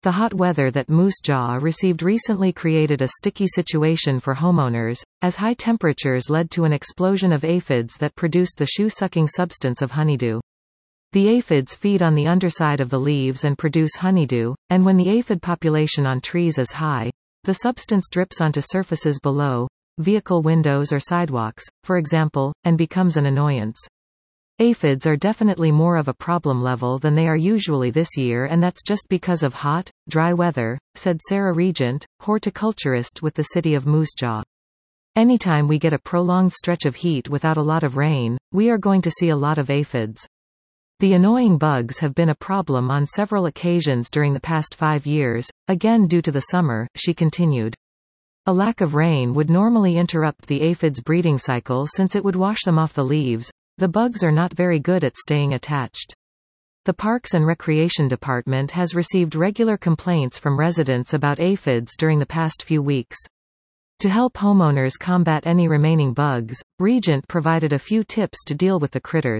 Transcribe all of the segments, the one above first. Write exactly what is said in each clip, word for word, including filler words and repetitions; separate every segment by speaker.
Speaker 1: The hot weather that Moose Jaw received recently created a sticky situation for homeowners, as high temperatures led to an explosion of aphids that produced the shoe-sucking substance of honeydew. The aphids feed on the underside of the leaves and produce honeydew, and when the aphid population on trees is high, the substance drips onto surfaces below, vehicle windows or sidewalks, for example, and becomes an annoyance. Aphids are definitely more of a problem level than they are usually this year, and that's just because of hot, dry weather, said Sarah Regent, horticulturist with the city of Moose Jaw. Anytime we get a prolonged stretch of heat without a lot of rain, we are going to see a lot of aphids. The annoying bugs have been a problem on several occasions during the past five years, again due to the summer, she continued. A lack of rain would normally interrupt the aphids' breeding cycle since it would wash them off the leaves. The bugs are not very good at staying attached. The Parks and Recreation Department has received regular complaints from residents about aphids during the past few weeks. To help homeowners combat any remaining bugs, Regent provided a few tips to deal with the critters.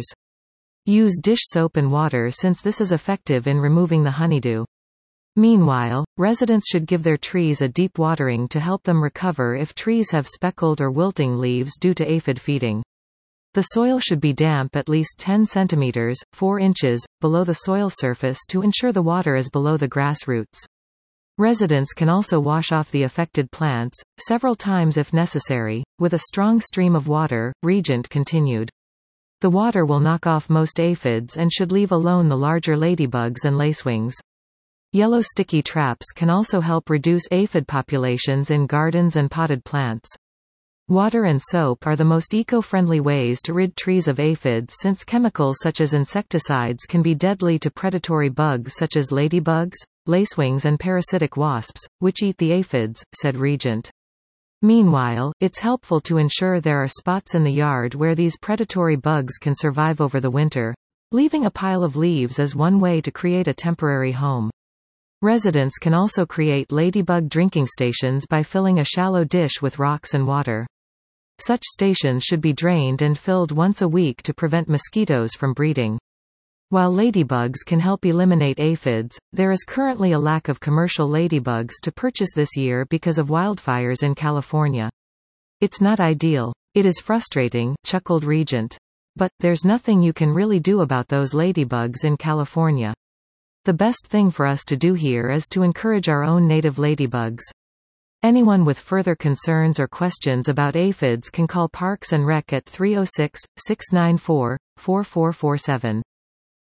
Speaker 1: Use dish soap and water since this is effective in removing the honeydew. Meanwhile, residents should give their trees a deep watering to help them recover if trees have speckled or wilting leaves due to aphid feeding. The soil should be damp at least ten centimeters, four inches, below the soil surface to ensure the water is below the grass roots. Residents can also wash off the affected plants, several times if necessary, with a strong stream of water, Regent continued. The water will knock off most aphids and should leave alone the larger ladybugs and lacewings. Yellow sticky traps can also help reduce aphid populations in gardens and potted plants. Water and soap are the most eco-friendly ways to rid trees of aphids since chemicals such as insecticides can be deadly to predatory bugs such as ladybugs, lacewings and parasitic wasps, which eat the aphids, said Regent. Meanwhile, it's helpful to ensure there are spots in the yard where these predatory bugs can survive over the winter. Leaving a pile of leaves is one way to create a temporary home. Residents can also create ladybug drinking stations by filling a shallow dish with rocks and water. Such stations should be drained and filled once a week to prevent mosquitoes from breeding. While ladybugs can help eliminate aphids, there is currently a lack of commercial ladybugs to purchase this year because of wildfires in California. It's not ideal. It is frustrating, chuckled Regent. But, there's nothing you can really do about those ladybugs in California. The best thing for us to do here is to encourage our own native ladybugs. Anyone with further concerns or questions about aphids can call Parks and Rec at three oh six, six nine four, four four four seven.